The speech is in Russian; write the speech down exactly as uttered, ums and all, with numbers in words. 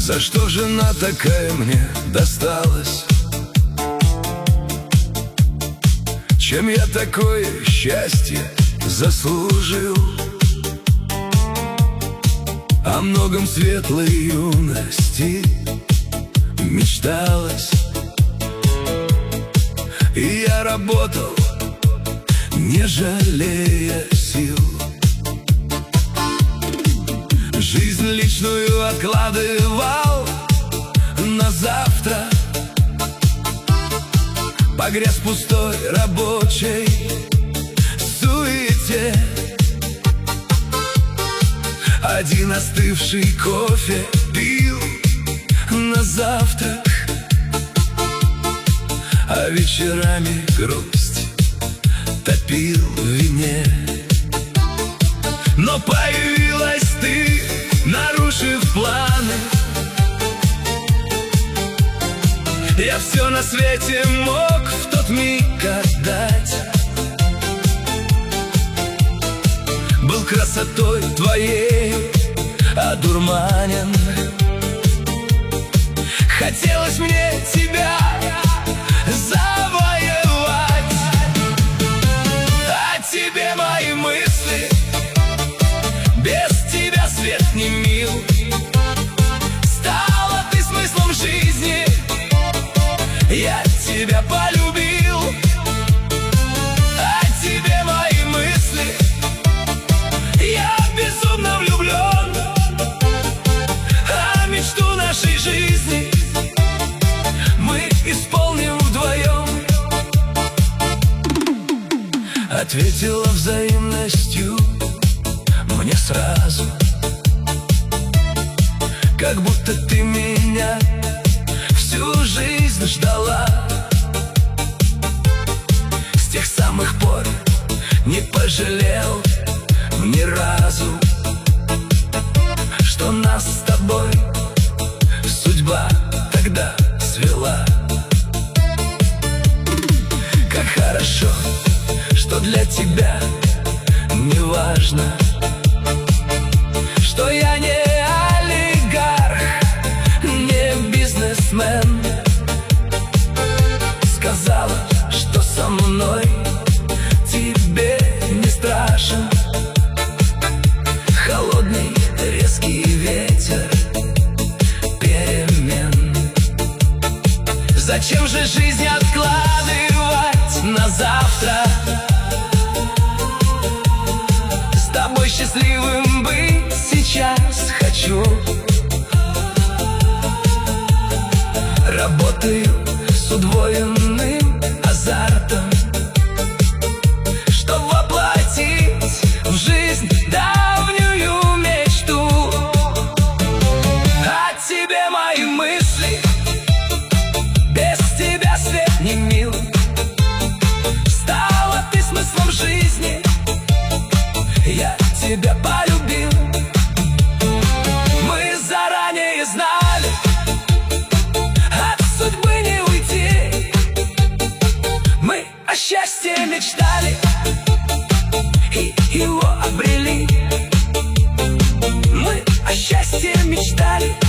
За что жена такая мне досталась? Чем я такое счастье заслужил? О многом светлой юности мечталось, и я работал, не жалея сил. Жизнь личную откладывал на завтра, погряз в пустой рабочей суете. Один остывший кофе пил на завтрак, а вечерами грусть топил в вине. Но появилась ты, нарушив планы. Я все на свете мог в тот миг отдать. Был красотой твоей одурманен. Хотелось мне тебя завоевать. А тебе мои мысли, без тебя свет не мил. Стала ты смыслом жизни, я тебя полюбил. А тебе мои мысли, я безумно влюблен. А мечту нашей жизни мы исполним вдвоем. Ответила взаимностью мне сразу, как будто ты меня всю жизнь ждала. С тех самых пор не пожалел ни разу, что нас с тобой судьба тогда свела. Как хорошо, что для тебя не важно, что я не олигарх, не бизнесмен. Сказала, что со мной тебе не страшен холодный резкий ветер перемен. Зачем же жизнь откладывать на завтра? С тобой счастливым быть сейчас хочу. Работаю с удвоенным азартом, чтоб воплотить в жизнь давнюю мечту. А тебе мои мысли, без тебя свет не мил. Стала ты смыслом жизни, я тебя полюбил. Мы заранее знали, от судьбы не уйти. Мы о счастье мечтали и его обрели. Мы о счастье мечтали